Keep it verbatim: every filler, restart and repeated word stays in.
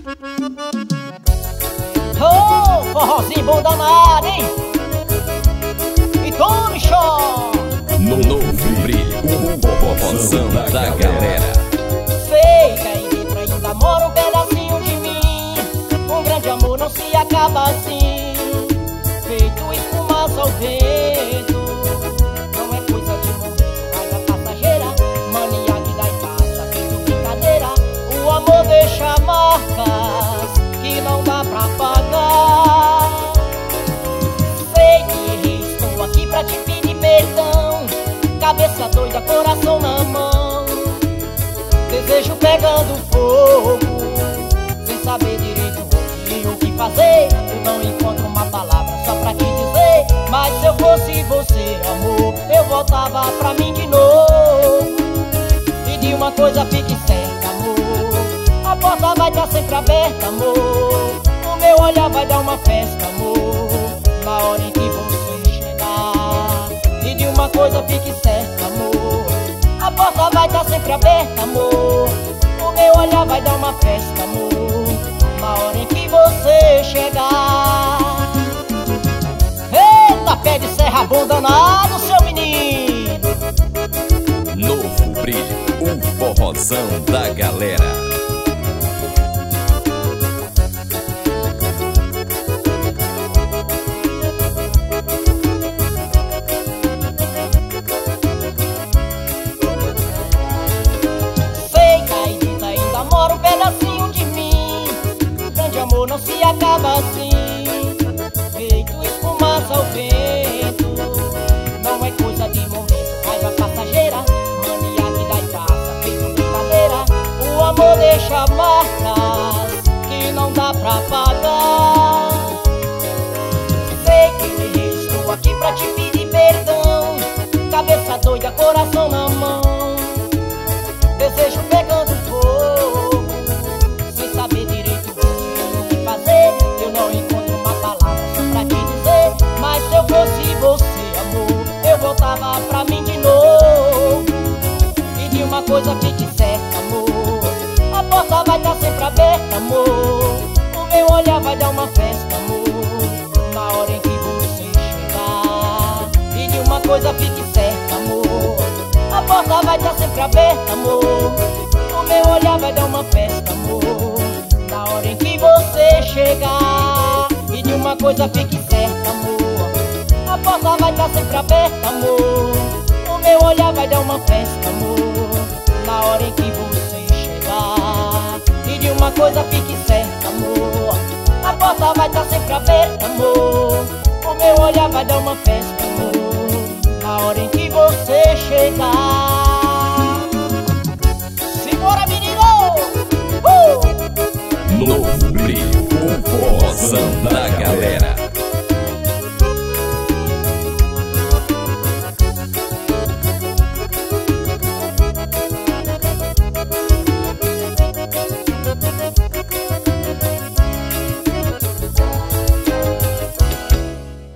Oh, forrozinho bom danado, hein? E tome show! No novo brilho, o forrozão da galera. Sei que aí dentro ainda mora um pedacinho de mim. Um grande amor não se acaba assim, feito esfumaça ao vento. Não é coisa de momento, raiva passageira, mania que dá e passa, feito brincadeira. O amor deixa marcas que não dá pra pagar. Sei que errei, estou aqui pra te pedir perdão. Cabeça doida, coração na mão, desejo pegando fogo, sem saber direito onde o que fazer. Eu não encontro uma palavra só pra te dizer, mas se eu fosse você, amor, eu voltava pra mim de novo. E de uma coisa fique certa, amor, a porta vai estar sempre aberta, amor. O meu olhar vai dar uma festa, amor, na hora em que você chegar. E de uma coisa fique certa, amor, a porta vai estar sempre aberta, amor. O meu olhar vai dar uma festa, amor, na hora em que você chegar. Eita, pé de serra bom danado, seu menino. Novo brilho, o forrozão da galera. Mora um pedacinho de mim. Grande amor não se acaba assim, feito esfumaça ao vento. Não é coisa de momento, raiva passageira, mania que dá e passa, feito brincadeira. O amor deixa marcas que não dá pra pagar. Sei que eu errei, estou aqui pra te pedir perdão. Cabeça doida, coração na mão, desejo pegando fogo, sem saber direito o que fazer. Eu não encontro uma palavra só pra te dizer, mas se eu fosse você, amor, eu voltava pra mim de novo. E de uma coisa fique certa, amor, a porta vai estar sempre aberta, amor. O meu olhar vai dar uma festa, amor, na hora em que você chegar. E de uma coisa fique certa, amor, a porta vai estar sempre aberta, amor. O meu olhar vai dar uma festa, amor, na hora em que você chegar. E de uma coisa fique certa, amor, a porta vai estar sempre aberta, amor. O meu olhar vai dar uma festa, amor, na hora em que você chegar. E de uma coisa fique certa, amor, a porta vai estar sempre aberta, amor. O meu olhar vai dar uma festa, amor, na hora em que você chegar.